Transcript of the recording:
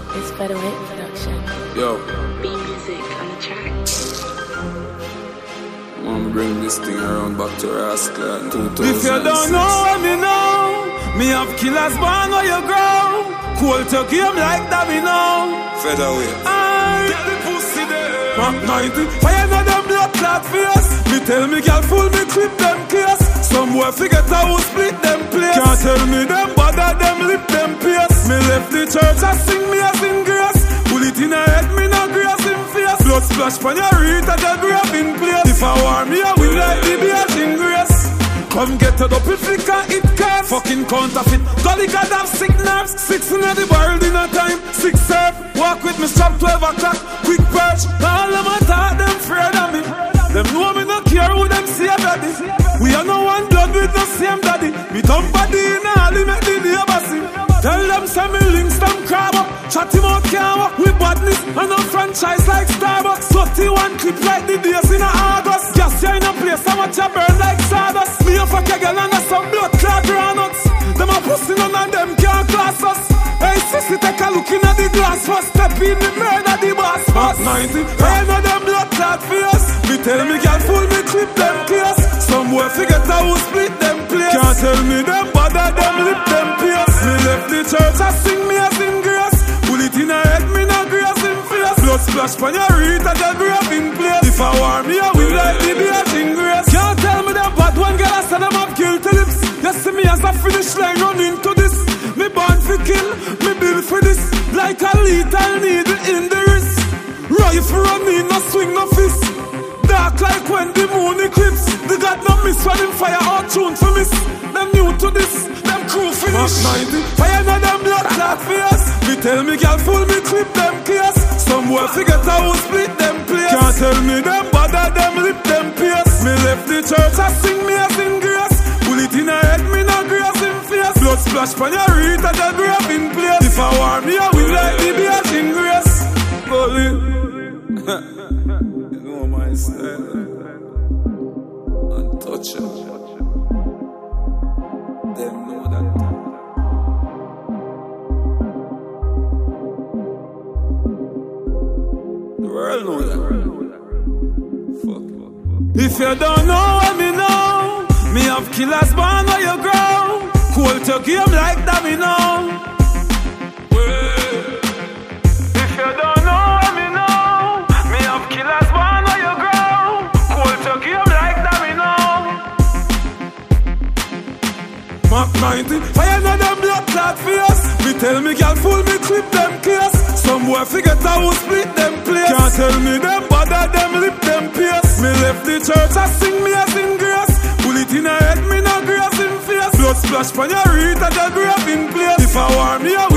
It's Featherweight Production. Yo. B music on the track. I'ma bring this thing around back to Rascal 2006. If you don't know what me know, me have killers born where you grow. Cool to game like that me know. Featherweight. Get the pussy there. Mark 90. Fire na them blood clot face. Me tell me girl fool me clip them case. Some boy forget how we split them place. Can't tell me them bother them lip them pace. Me left the church I sing me as in grace. Pull it in her head me no grace in face. Blood splash pon your reed at the grave in place. If I war me I win like the beach in grace. Come get it up if it can it can. Fucking counterfeit. Golly God have sick nerves. 6 in the world in a time. 6 serve. Walk with me strap 12 o'clock. Quick perch. All of my thought them afraid of me. Them know me not care who them see a daddy. We are no one blood with the same daddy. Me dumb body in a alley make the neighbor see. Tell them send me links them crab up. Chat him out can't walk with badness. And a franchise like Starbucks. 31 clip like the days in a August. Gas ya in a place so much I burn like sawdust. Me a fuck a girl and a some blood clot granuts. Them a pussy none of them can't class us. Hey sissy take a look in at the glass first. Step in the murder the boss first. 90 hey no them blood clot face. Me tell me girl fool me clip them case. Some boy forget how we split them place. Can't tell me them bother them lip them pace. Me left the church I sing me as in grace. Pull it in her head me no grace in face. Blood splash pon your reed at the grave in place. If I war me I win like the beach in grace. Can't tell me them bad one girl I said them have guilty lips. You see me as a finish line run into this. Me born for kill, me build for this. Like a lethal needle in the wrist. Rifle run in no swing no fist. Dark like when the moon eclipse. The God no miss when him fire out tune for miss. Them new to this, them crew finish. 90 fire na them blood clot face. Me tell me girl fool me clip them case. Some boy forget how we split them place. Can't tell me them bother them lip them pace. Me left the church I sing me as in grace. Pull it in her head me no grace in face. Blood splash pon your reed at the grave in place. If I war me I win like the beach in grace. Bully. You know my style. Untouchable. Them know that. The world know that. Fuck. If you don't know what me know, me have killers born where you grow. Cool to game like that me know. If you don't know what me know, me have killers born where you grow. Cool to game like that me know. Mark 90, fire na them blood clot face. Me tell me girl fool me clip them case. Some boy forget how we split them place. Can't tell me them bother them lip them pace. Me left the church I sing me as in grace. Pull it in her head me no grace in face. Blood splash pon your reed at the grave in place. If I war me I